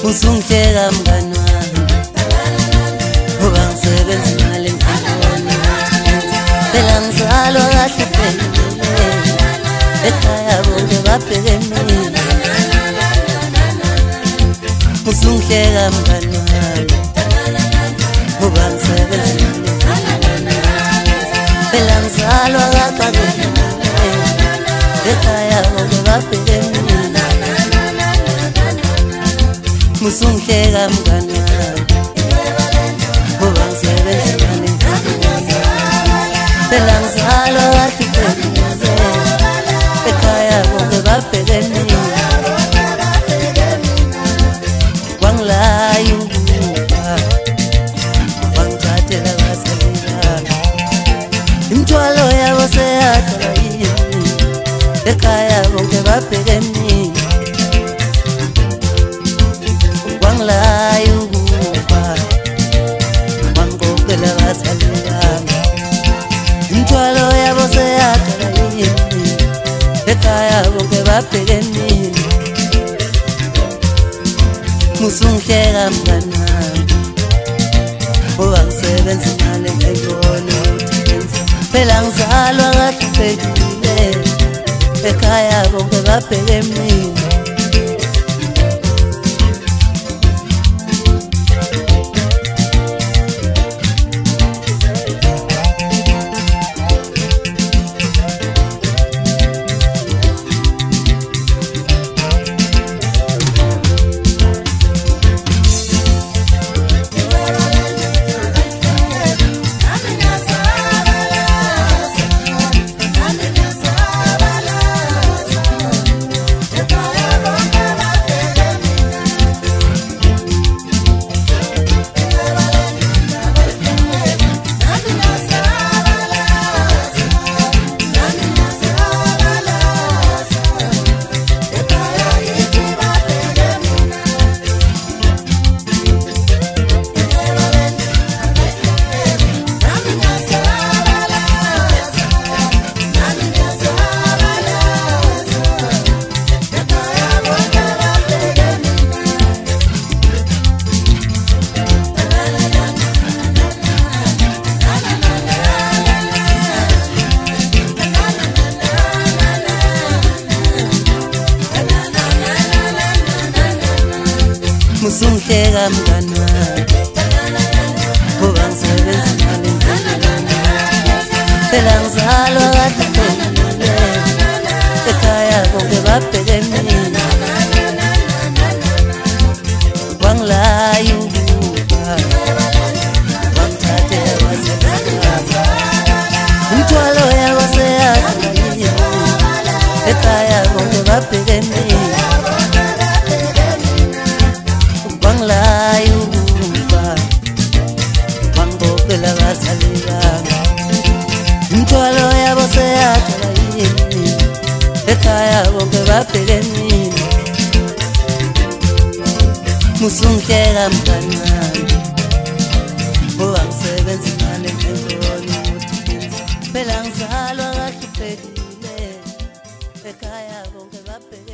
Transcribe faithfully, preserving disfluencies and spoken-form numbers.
Usungisheka mngani wami ngoba ngisebenza imali ngiyibona phela ngizalwa kahle phela ekhaya bonke babheke mina. Usungisheka mngani wami ngoba ngisebenza imali ngiyibona phela ngizalwa kahle ekhaya bonke babheke mina. Usungisheka mngani wami ngoba ngisebenza imali ngiyibona phela ngizalwa kahle ekhaya bonke babheke mina. Wangilaya ukuba wangithathela abazali bami, imithwalo yabo seyadala yini ekhaya bonke babheke mina. Wangilaya ukuba wangiqoqela abazali bami, imithwalo yabo seyadala yini ekhaya bonke babheke mina. Usungisheka mngani wami ngoba ngisebenza imali ngiyibona ukuthi phela ngizalwa kahle phelile ekhaya bonke babheke mina. Usungisheka mngani wami ngoba ngisebenza imali ngiyibona phela ngizalwa kahle ekhaya bonke babheke mina. Wangilaya ukuba wangithathela abazali bami, imithwalo yabo seyadala yini ekhaya bonke babheke mina. Wangilaya ukuba wangiqoqela abazali bami, imithwalo yabo seyadala yini ekhaya bonke babheke mina. Usungisheka mngani wami ngoba ngisebenza imali ngiyibona ukuthi phela ngizalwa kahle phelile ekhaya bonke babheke